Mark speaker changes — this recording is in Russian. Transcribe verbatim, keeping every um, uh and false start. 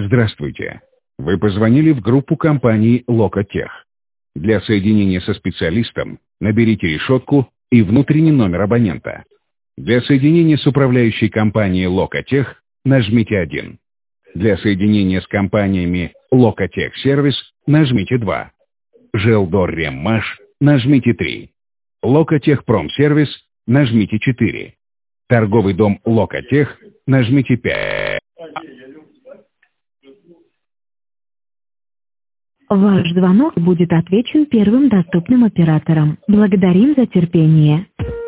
Speaker 1: Здравствуйте. Вы позвонили в группу компании Локотех. Для соединения со специалистом наберите решетку и внутренний номер абонента. Для соединения с управляющей компанией Локотех нажмите один. Для соединения с компаниями Локотех Сервис нажмите два. Желдор Реммаш нажмите три. Локотех Промсервис нажмите четыре. Торговый дом Локотех нажмите пять.
Speaker 2: Ваш звонок будет отвечен первым доступным оператором. Благодарим за терпение.